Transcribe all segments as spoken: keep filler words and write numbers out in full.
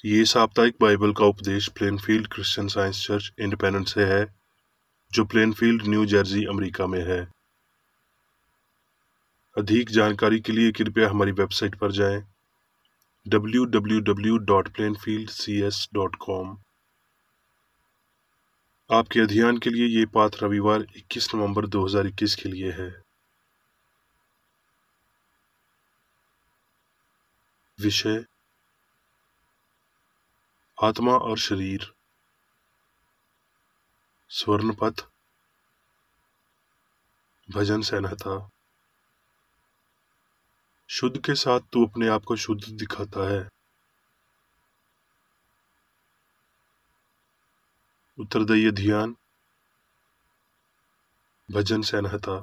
ये साप्ताहिक बाइबल का उपदेश Plainfield Christian Science church independent से है, जो प्लेनफील्ड, न्यू जर्सी, अमेरिका में है। अधिक जानकारी के लिए कृपया हमारी वेबसाइट पर जाएं W W W dot Plainfield C S dot com. आपके अध्ययन के लिए ये पाठ रविवार इक्कीस नवंबर दो हज़ार इक्कीस के लिए है। विषय: आत्मा और शरीर। स्वर्णपथ। भजन संहिता। शुद्ध के साथ तू अपने आप को शुद्ध दिखाता है। उत्तरदायी अध्ययन। भजन संहिता।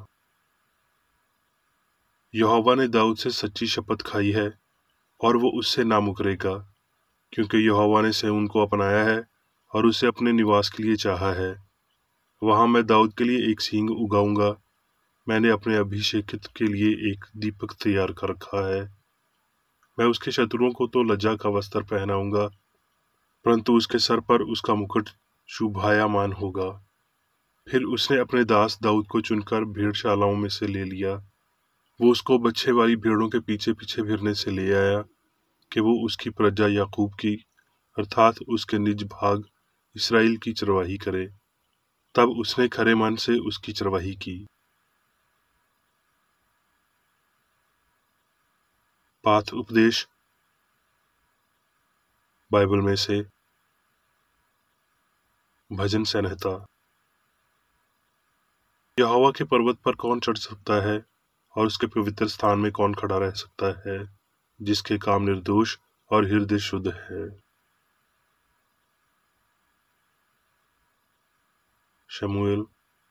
यहोवा ने दाऊद से सच्ची शपथ खाई है और वो उससे ना मुकरेगा, क्योंकि यहोवा ने सिय्योन को अपनाया है और उसे अपने निवास के लिए चाहा है। वहां मैं दाऊद के लिए एक सींग उगाऊंगा। मैंने अपने अभिषेकित के लिए एक दीपक तैयार कर रखा है। मैं उसके शत्रुओं को तो लज्जा का वस्त्र पहनाऊंगा, परंतु उसके सर पर उसका मुकुट शोभायमान होगा। फिर उसने अपने दास दाऊद को चुनकर भेड़शालाओं में से ले लिया। वो उसको बच्छे वाली भेड़ों के पीछे पीछे फिरने से ले आया, कि वो उसकी प्रजा याकूब की, अर्थात उसके निज भाग इसराइल की चरवाही करे। तब उसने खरे मन से उसकी चरवाही की। पाठ उपदेश बाइबल में से। भजन संहिता। यहोवा के पर्वत पर कौन चढ़ सकता है, और उसके पवित्र स्थान में कौन खड़ा रह सकता है, जिसके काम निर्दोष और हृदय शुद्ध है। शमूएल।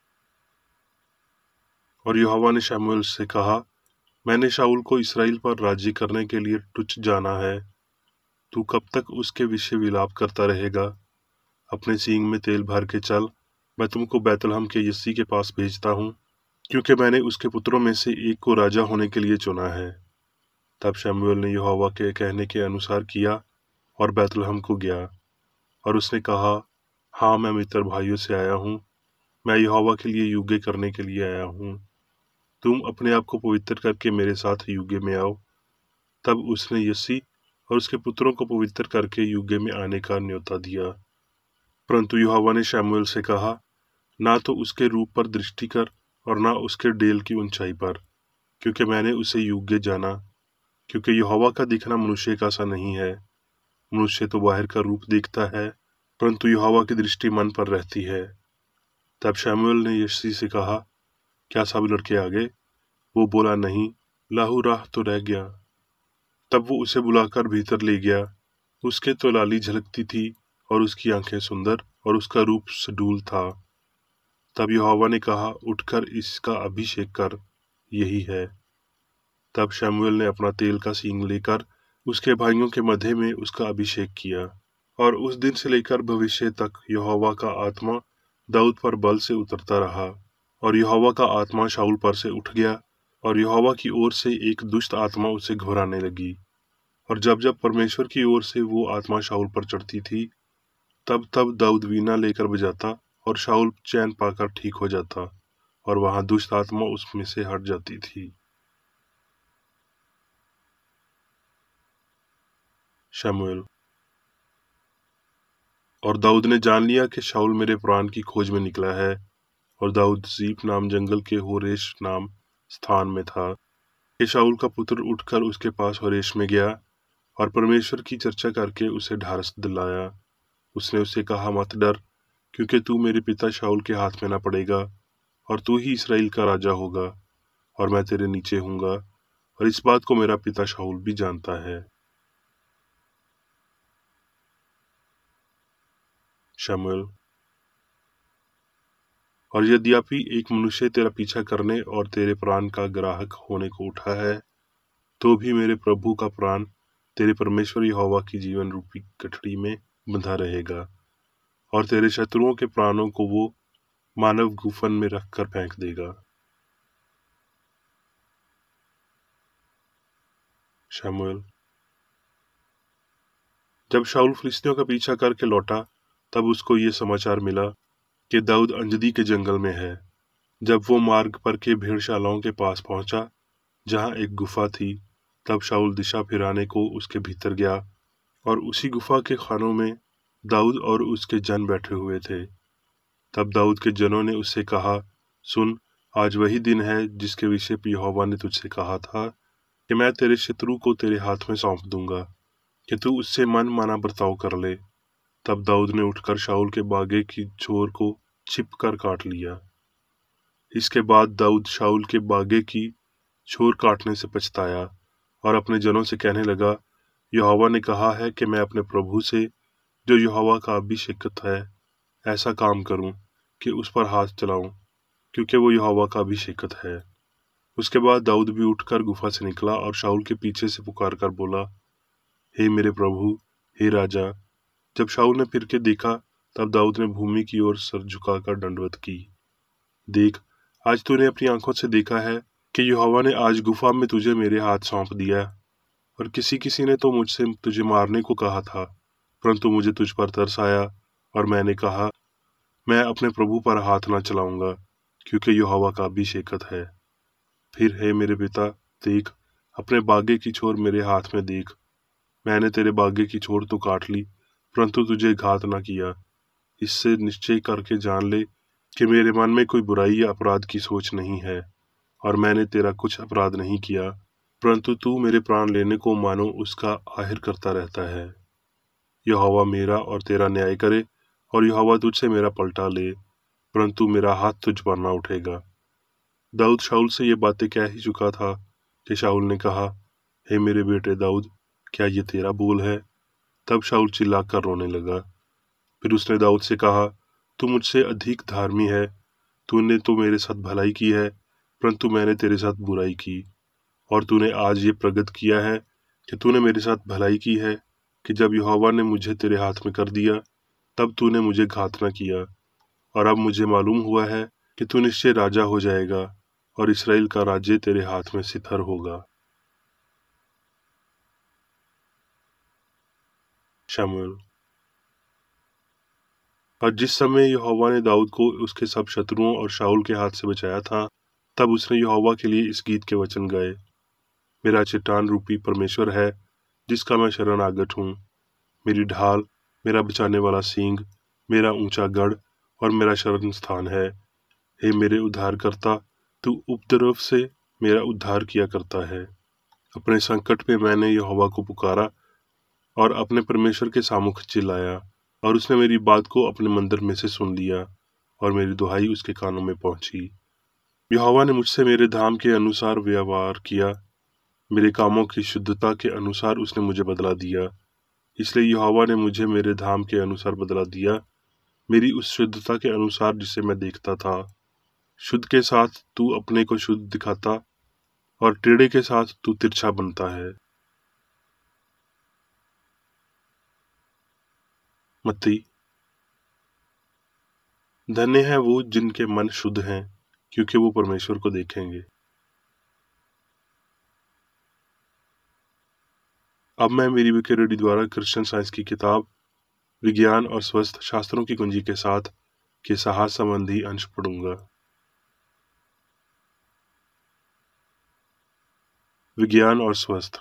और यहोवा ने शमूएल से कहा, मैंने शाऊल को इसराइल पर राज्य करने के लिए तुच्छ जाना है। तू कब तक उसके विषय विलाप करता रहेगा? अपने सींग में तेल भर के चल। मैं तुमको बैतलहम के यिसै के पास भेजता हूँ, क्योंकि मैंने उसके पुत्रों में से एक को राजा होने के लिए चुना है। तब शमूएल ने यहोवा के कहने के अनुसार किया और बैतलहम को गया। और उसने कहा, हाँ, मैं मित्र भाइयों से आया हूँ। मैं यहोवा के लिए युग्य करने के लिए आया हूँ। तुम अपने आप को पवित्र करके मेरे साथ युग्य में आओ। तब उसने यिसै और उसके पुत्रों को पवित्र करके युग्य में आने का न्योता दिया। परंतु यहोवा ने शमूएल से कहा, ना तो उसके रूप पर दृष्टि कर और ना उसके डेल की ऊंचाई पर, क्योंकि मैंने उसे योग्य जाना। क्योंकि यहोवा का दिखना मनुष्य का सा नहीं है। मनुष्य तो बाहर का रूप देखता है, परंतु यहोवा की दृष्टि मन पर रहती है। तब शमूएल ने यिसै से कहा, क्या सब लड़के आ गए? वो बोला, नहीं, लाहू राह तो रह गया। तब वो उसे बुलाकर भीतर ले गया। उसके तो लाली झलकती थी और उसकी आंखें सुंदर और उसका रूप सडूल था। तब यहोवा ने कहा, उठकर इसका अभिषेक कर, यही है। तब शमूएल ने अपना तेल का सींग लेकर उसके भाइयों के मध्य में उसका अभिषेक किया। और उस दिन से लेकर भविष्य तक यहोवा का आत्मा दाऊद पर बल से उतरता रहा। और यहोवा का आत्मा शाऊल पर से उठ गया, और यहोवा की ओर से एक दुष्ट आत्मा उसे घबराने लगी। और जब जब परमेश्वर की ओर से वो आत्मा शाऊल पर चढ़ती थी, तब तब दाऊद वीणा लेकर बजाता और शाऊल चैन पाकर ठीक हो जाता, और वहां दुष्ट आत्मा उसमें से हट जाती थी। शमूएल। और दाऊद ने जान लिया कि शाऊल मेरे प्राण की खोज में निकला है। और दाऊद जीफ नाम जंगल के होरेश नाम स्थान में था। कि शाऊल का पुत्र उठकर उसके पास होरेश में गया और परमेश्वर की चर्चा करके उसे ढारस दिलाया। उसने उससे कहा, मत डर, क्योंकि तू मेरे पिता शाऊल के हाथ में न पड़ेगा, और तू ही इसराइल का राजा होगा, और मैं तेरे नीचे हूँगा। और इस बात को मेरा पिता शाऊल भी जानता है। शमूएल। और यद्यपि एक मनुष्य तेरा पीछा करने और तेरे प्राण का ग्राहक होने को उठा है, तो भी मेरे प्रभु का प्राण तेरे परमेश्वर यहोवा की जीवन रूपी गठरी में बंधा रहेगा, और तेरे शत्रुओं के प्राणों को वो मानव गुफन में रखकर फेंक देगा। शमूएल। जब शाऊल फिलिस्तियों का पीछा करके लौटा, तब उसको ये समाचार मिला कि दाऊद अंजदी के जंगल में है। जब वो मार्ग पर के भेड़शालाओं के पास पहुंचा, जहां एक गुफा थी, तब शाऊल दिशा फिराने को उसके भीतर गया, और उसी गुफा के खानों में दाऊद और उसके जन बैठे हुए थे। तब दाऊद के जनों ने उससे कहा, सुन, आज वही दिन है जिसके विषय यहोवा ने तुझसे कहा था कि मैं तेरे शत्रु को तेरे हाथ में सौंप दूंगा, कि तू उससे मन माना बर्ताव कर ले। तब दाऊद ने उठकर शाऊल के बागे की छोर को छिप कर काट लिया। इसके बाद दाऊद शाऊल के बागे की छोर काटने से पछताया और अपने जनों से कहने लगा, यहोवा ने कहा है कि मैं अपने प्रभु से, जो यहोवा का अभिषिक्त है, ऐसा काम करूं कि उस पर हाथ चलाऊं, क्योंकि वो यहोवा का अभिषिक्त है। उसके बाद दाऊद भी उठकर गुफा से निकला और शाऊल के पीछे से पुकार कर बोला, हे मेरे प्रभु, हे राजा। जब शाऊल ने फिर के देखा, तब दाऊद ने भूमि की ओर सर झुकाकर दंडवत की। देख, आज तूने अपनी आंखों से देखा है कि यहोवा ने आज गुफा में तुझे मेरे हाथ सौंप दिया, और किसी किसी ने तो मुझसे तुझे मारने को कहा था, परंतु मुझे तुझ पर तरस आया और मैंने कहा, मैं अपने प्रभु पर हाथ न चलाऊंगा, क्योंकि यहोवा का अभिषेकत है। फिर हे मेरे पिता, देख, अपने बागे की छोर मेरे हाथ में देख। मैंने तेरे बागे की छोर तो काट ली, परंतु तुझे घात न किया। इससे निश्चय करके जान ले कि मेरे मन में कोई बुराई या अपराध की सोच नहीं है, और मैंने तेरा कुछ अपराध नहीं किया, परंतु तू मेरे प्राण लेने को मानो उसका आहिर करता रहता है। यहोवा मेरा और तेरा न्याय करे, और यहोवा तुझसे मेरा पलटा ले, परंतु मेरा हाथ तुझ पर न उठेगा। दाऊद शाऊल से ये बातें कह ही चुका था कि शाऊल ने कहा, हे मेरे बेटे दाऊद, क्या ये तेरा बोल है? तब शाऊल चिल्लाकर रोने लगा। फिर उसने दाऊद से कहा, तू मुझसे अधिक धार्मी है। तूने तो मेरे साथ भलाई की है, परंतु मैंने तेरे साथ बुराई की। और तूने आज ये प्रगट किया है कि तूने मेरे साथ भलाई की है, कि जब यहोवा ने मुझे तेरे हाथ में कर दिया, तब तूने मुझे घात न किया। और अब मुझे मालूम हुआ है कि तू निश्चय राजा हो जाएगा, और इस्राएल का राज्य तेरे हाथ में स्थिर होगा। शमूएल। और जिस समय यहोवा ने दाऊद को उसके सब शत्रुओं और शाऊल के हाथ से बचाया था, तब उसने यहोवा के लिए इस गीत के वचन गाए, मेरा चट्टान रूपी परमेश्वर है, जिसका मैं शरण आगत हूँ। मेरी ढाल, मेरा बचाने वाला सींग, मेरा ऊंचा गढ़ और मेरा शरण स्थान है। हे मेरे उद्धारकर्ता, तू उपद्रव से मेरा उद्धार किया करता है। अपने संकट में मैंने यहोवा को पुकारा और अपने परमेश्वर के सामुख चिल्लाया, और उसने मेरी बात को अपने मंदिर में से सुन लिया, और मेरी दुहाई उसके कानों में पहुंची। यहोवा ने मुझसे मेरे धाम के अनुसार व्यवहार किया, मेरे कामों की शुद्धता के अनुसार उसने मुझे बदला दिया। इसलिए यहोवा ने मुझे मेरे धाम के अनुसार बदला दिया, मेरी उस शुद्धता के अनुसार जिसे मैं देखता था। शुद्ध के साथ तू अपने को शुद्ध दिखाता, और टेढ़े के साथ तू तिरछा बनता है। मत्ती। धन्य है वो जिनके मन शुद्ध हैं, क्योंकि वो परमेश्वर को देखेंगे। अब मैं मेरी विकी रेड्डी द्वारा क्रिश्चियन साइंस की किताब विज्ञान और स्वस्थ शास्त्रों की कुंजी के साथ के साहस संबंधी अंश पढ़ूंगा। विज्ञान और स्वस्थ।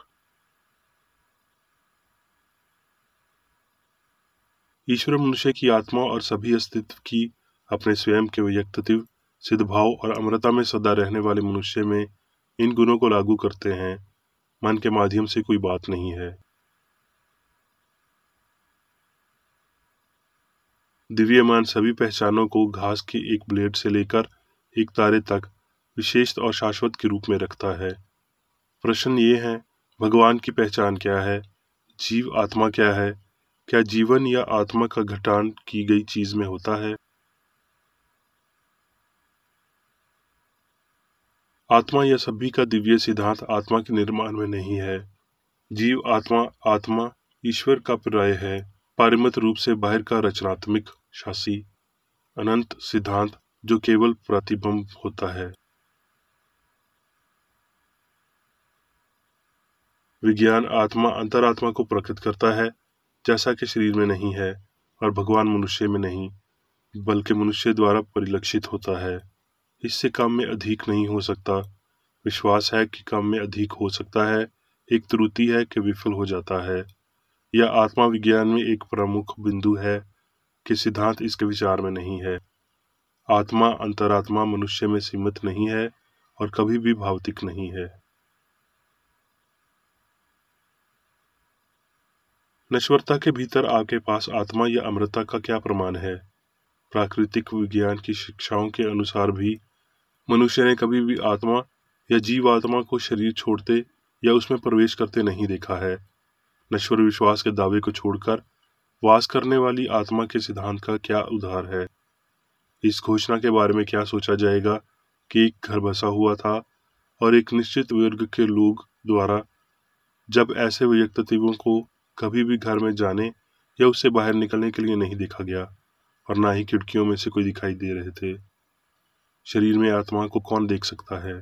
ईश्वर मनुष्य की आत्मा और सभी अस्तित्व की अपने स्वयं के व्यक्तित्व, सिद्धभाव और अमरता में सदा रहने वाले मनुष्य में इन गुणों को लागू करते हैं। मन के माध्यम से कोई बात नहीं है। दिव्यमान सभी पहचानों को घास के एक ब्लेड से लेकर एक तारे तक विशेष और शाश्वत के रूप में रखता है। प्रश्न ये है, भगवान की पहचान क्या है? जीव आत्मा क्या है? क्या जीवन या आत्मा का घटान की गई चीज में होता है? आत्मा या सभी का दिव्य सिद्धांत आत्मा के निर्माण में नहीं है। जीव आत्मा आत्मा ईश्वर का पर्याय है, पारमित रूप से बाहर का रचनात्मक शासी अनंत सिद्धांत जो केवल प्रतिबिंब होता है। विज्ञान आत्मा अंतरात्मा को प्रकट करता है, जैसा कि शरीर में नहीं है, और भगवान मनुष्य में नहीं, बल्कि मनुष्य द्वारा परिलक्षित होता है। इससे कम में अधिक नहीं हो सकता। विश्वास है कि कम में अधिक हो सकता है, एक त्रुटि है कि विफल हो जाता है। यह आत्मा विज्ञान में एक प्रमुख बिंदु है कि सिद्धांत इसके विचार में नहीं है। आत्मा अंतरात्मा मनुष्य में सीमित नहीं है और कभी भी भौतिक नहीं है। नश्वरता के भीतर आपके पास आत्मा या अमरता का क्या प्रमाण है? प्राकृतिक विज्ञान की शिक्षाओं के अनुसार भी मनुष्य ने कभी भी आत्मा या जीवात्मा को शरीर छोड़ते या उसमें प्रवेश करते नहीं देखा है। नश्वर विश्वास के दावे को छोड़कर वास करने वाली आत्मा के सिद्धांत का क्या उद्धार है? इस घोषणा के बारे में क्या सोचा जाएगा कि एक घर बसा हुआ था और एक निश्चित वर्ग के लोग द्वारा जब ऐसे व्यक्तित्वों को कभी भी घर में जाने या उससे बाहर निकलने के लिए नहीं देखा गया और ना ही खिड़कियों में से कोई दिखाई दे रहे थे। शरीर में आत्मा को कौन देख सकता है?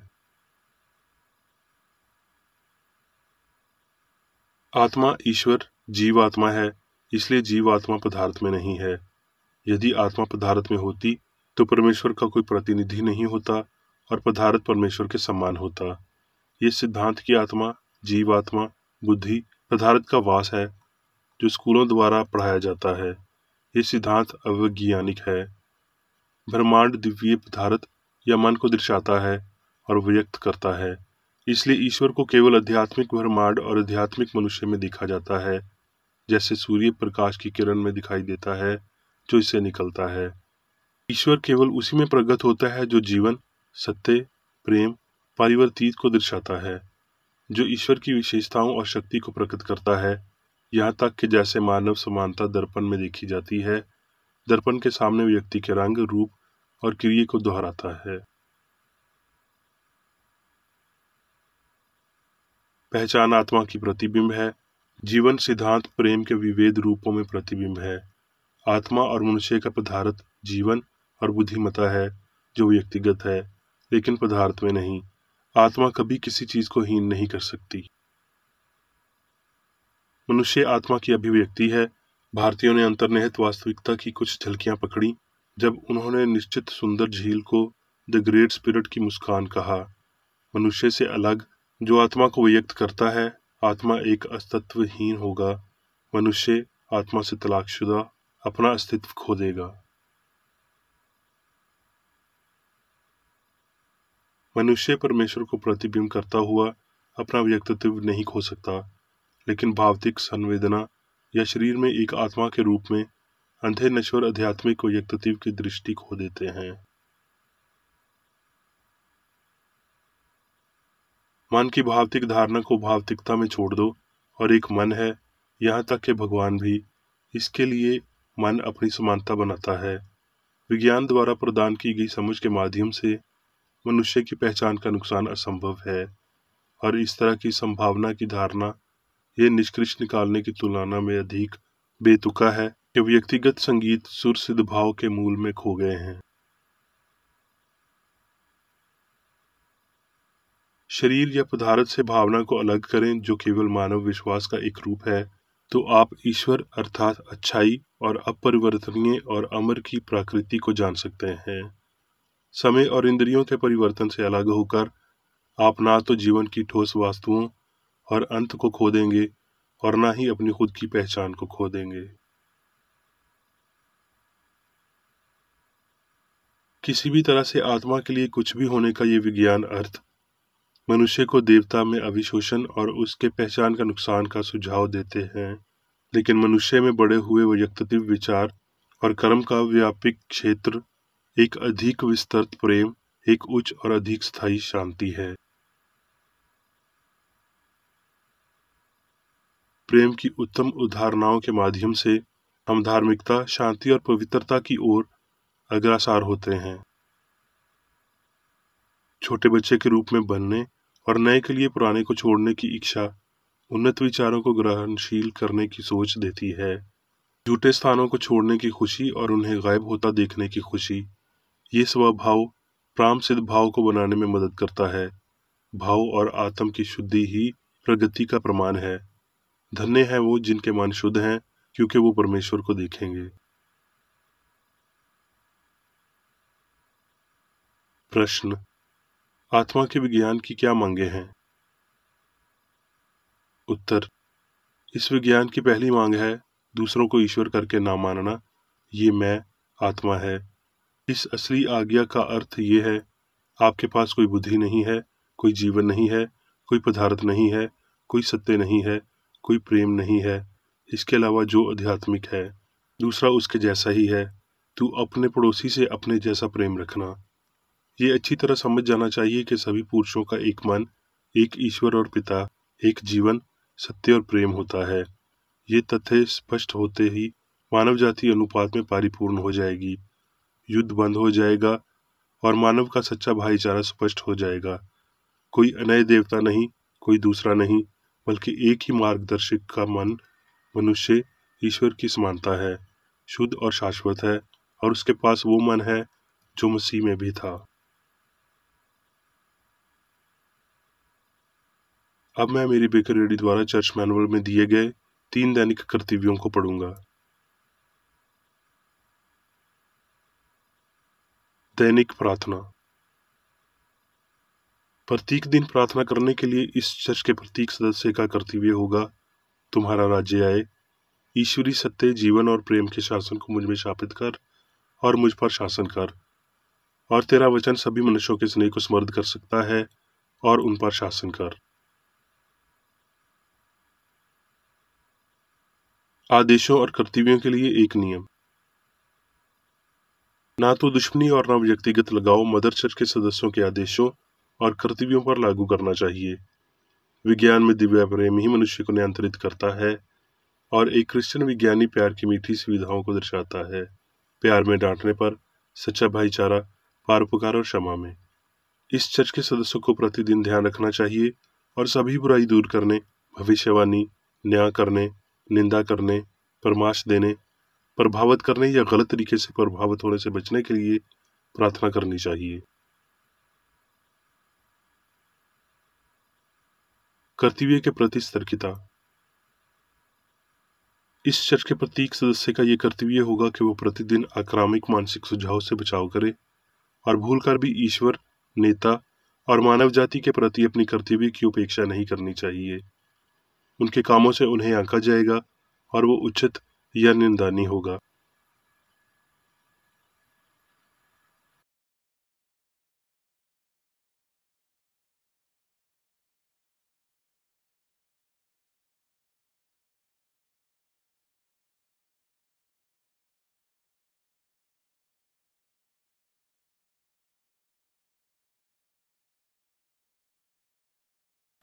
आत्मा ईश्वर जीवात्मा है, इसलिए जीवात्मा पदार्थ में नहीं है। यदि आत्मा पदार्थ में होती तो परमेश्वर का कोई प्रतिनिधि नहीं होता और पदार्थ परमेश्वर के समान होता। ये सिद्धांत की आत्मा, जीवात्मा, बुद्धि पदार्थ का वास है जो स्कूलों द्वारा पढ़ाया जाता है। ये सिद्धांत अवैज्ञानिक है। ब्रह्मांड दिव्य पदार्थ या मन को दर्शाता है और व्यक्त करता है, इसलिए ईश्वर को केवल आध्यात्मिक ब्रह्मांड और आध्यात्मिक मनुष्य में देखा जाता है, जैसे सूर्य प्रकाश की किरण में दिखाई देता है जो इससे निकलता है। ईश्वर केवल उसी में प्रकट होता है जो जीवन, सत्य, प्रेम, परिवर्तित को दर्शाता है, जो ईश्वर की विशेषताओं और शक्ति को प्रकट करता है, यहाँ तक कि जैसे मानव समानता दर्पण में देखी जाती है, दर्पण के सामने व्यक्ति के रंग, रूप और क्रिया को दोहराता है। पहचान आत्मा की प्रतिबिंब है। जीवन सिद्धांत प्रेम के विविध रूपों में प्रतिबिंब है। आत्मा और मनुष्य का पदार्थ जीवन और बुद्धिमत्ता है जो व्यक्तिगत है, लेकिन पदार्थ में नहीं। आत्मा कभी किसी चीज को हीन नहीं कर सकती। मनुष्य आत्मा की अभिव्यक्ति है। भारतीयों ने अंतर्निहित वास्तविकता की कुछ झलकियां पकड़ी जब उन्होंने निश्चित सुंदर झील को द ग्रेट स्पिरिट की मुस्कान कहा। मनुष्य से अलग जो आत्मा को व्यक्त करता है, आत्मा एक अस्तित्वहीन होगा। मनुष्य आत्मा से तलाकशुदा अपना अस्तित्व खो देगा। मनुष्य परमेश्वर को प्रतिबिंब करता हुआ अपना व्यक्तित्व नहीं खो सकता, लेकिन भावतिक संवेदना या शरीर में एक आत्मा के रूप में अंधे नश्वर आध्यात्मिक व्यक्तित्व की दृष्टि खो देते हैं। मन की भावतिक धारणा को भावतिकता में छोड़ दो और एक मन है, यहाँ तक कि भगवान भी इसके लिए मन अपनी समानता बनाता है। विज्ञान द्वारा प्रदान की गई समझ के माध्यम से मनुष्य की पहचान का नुकसान असंभव है, और इस तरह की संभावना की धारणा यह निष्कर्ष निकालने की तुलना में अधिक बेतुका है कि व्यक्तिगत संगीत सुर सिद्ध भाव के मूल में खो गए हैं। शरीर या पदार्थ से भावना को अलग करें जो केवल मानव विश्वास का एक रूप है, तो आप ईश्वर अर्थात अच्छाई और अपरिवर्तनीय और अमर की प्रकृति को जान सकते हैं। समय और इंद्रियों के परिवर्तन से अलग होकर आप ना तो जीवन की ठोस वस्तुओं और अंत को खो देंगे और ना ही अपनी खुद की पहचान को खो देंगे। किसी भी तरह से आत्मा के लिए कुछ भी होने का ये विज्ञान अर्थ मनुष्य को देवता में अभिशोषण और उसके पहचान का नुकसान का सुझाव देते हैं, लेकिन मनुष्य में बड़े हुए व्यक्तित्व, विचार और कर्म का व्यापक क्षेत्र एक अधिक विस्तृत प्रेम, एक उच्च और अधिक स्थायी शांति है। प्रेम की उत्तम उदाहरणाओं के माध्यम से हम धार्मिकता, शांति और पवित्रता की ओर अग्रसर होते हैं। छोटे बच्चे के रूप में बनने और नए के लिए पुराने को छोड़ने की इच्छा उन्नत विचारों को ग्रहणशील करने की सोच देती है। झूठे स्थानों को छोड़ने की खुशी और उन्हें गायब होता देखने की खुशी, ये स्वभाव प्राम सिद्ध भाव को बनाने में मदद करता है। भाव और आत्म की शुद्धि ही प्रगति का प्रमाण है। धन्य है वो जिनके मन शुद्ध हैं क्योंकि वो परमेश्वर को देखेंगे। प्रश्न, आत्मा के विज्ञान की क्या मांगे हैं? उत्तर, इस विज्ञान की पहली मांग है दूसरों को ईश्वर करके ना मानना, ये मैं आत्मा है। इस असली आज्ञा का अर्थ ये है, आपके पास कोई बुद्धि नहीं है, कोई जीवन नहीं है, कोई पदार्थ नहीं है, कोई सत्य नहीं है, कोई प्रेम नहीं है, इसके अलावा जो आध्यात्मिक है, दूसरा उसके जैसा ही है। तू अपने पड़ोसी से अपने जैसा प्रेम रखना। ये अच्छी तरह समझ जाना चाहिए कि सभी पुरुषों का एक मन, एक ईश्वर और पिता, एक जीवन, सत्य और प्रेम होता है। ये तथ्य स्पष्ट होते ही मानव जाति अनुपात में परिपूर्ण हो जाएगी, युद्ध बंद हो जाएगा और मानव का सच्चा भाईचारा स्पष्ट हो जाएगा। कोई अनय देवता नहीं, कोई दूसरा नहीं, बल्कि एक ही मार्गदर्शक का मन मनुष्य ईश्वर की समानता है, शुद्ध और शाश्वत है, और उसके पास वो मन है जो मसीह में भी था। अब मैं मेरी बेकर रेडी द्वारा चर्च मैनुअल में दिए गए तीन दैनिक कर्तव्यों को पढ़ूंगा। दैनिक प्रार्थना। प्रत्येक दिन प्रार्थना करने के लिए इस चर्च के प्रत्येक सदस्य का कर्तव्य होगा, तुम्हारा राज्य आए, ईश्वरी सत्य, जीवन और प्रेम के शासन को मुझ में स्थापित कर और मुझ पर शासन कर, और तेरा वचन सभी मनुष्यों के स्नेह को समर्थ कर सकता है और उन पर शासन कर। आदेशों और कर्तव्यों के लिए एक नियम। ना तो दुश्मनी और ना व्यक्तिगत लगाव मदर चर्च के सदस्यों के आदेशों और कर्तव्यों पर लागू करना चाहिए। विज्ञान में दिव्य प्रेम ही मनुष्य को नियंत्रित करता है और एक क्रिश्चियन विज्ञानी प्यार की मीठी सुविधाओं को दर्शाता है। प्यार में डांटने पर, सच्चा भाईचारा, परोपकार और क्षमा में। इस चर्च के सदस्यों को प्रतिदिन ध्यान रखना चाहिए और सभी बुराई दूर करने, भविष्यवाणी, न्याय करने, निंदा करने, परामर्श देने, प्रभावित करने या गलत तरीके से प्रभावित होने से बचने के लिए प्रार्थना करनी चाहिए। कर्तव्य के प्रति सतर्कता। इस चर्च के प्रत्येक सदस्य का ये कर्तव्य होगा कि वो प्रतिदिन आक्रामक मानसिक सुझाव से बचाव करे और भूलकर भी ईश्वर, नेता और मानव जाति के प्रति अपनी कर्तव्य की उपेक्षा नहीं करनी चाहिए। उनके कामों से उन्हें आंका जाएगा और वो उचित या निंदनीय होगा।